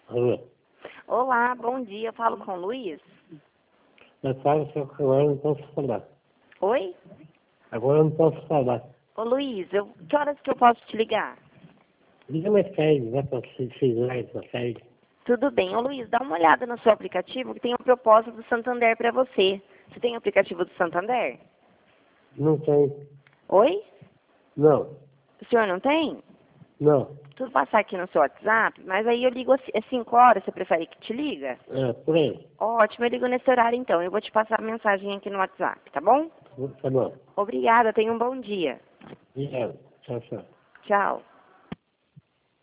Alô? Olá, bom dia. Eu falo com o Luiz. Eu falo só que agora eu não posso falar. Oi? Agora eu não posso falar. Ô Luiz, que horas que eu posso te ligar? Liga mais tarde, vai para 6 horas da tarde. Tudo bem. Ô Luiz, dá uma olhada no seu aplicativo que tem uma proposta do Santander para você. Você tem o aplicativo do Santander? Não tem. Oi? Não. O senhor não tem? Não. Tudo passar aqui no seu WhatsApp, mas aí eu ligo às 5 horas, você prefere que te liga? É, por aí. Ótimo, eu ligo nesse horário então. Eu vou te passar a mensagem aqui no WhatsApp, tá bom? Tá bom. Obrigada, tenha um bom dia. Obrigado. Tchau, tchau. Tchau.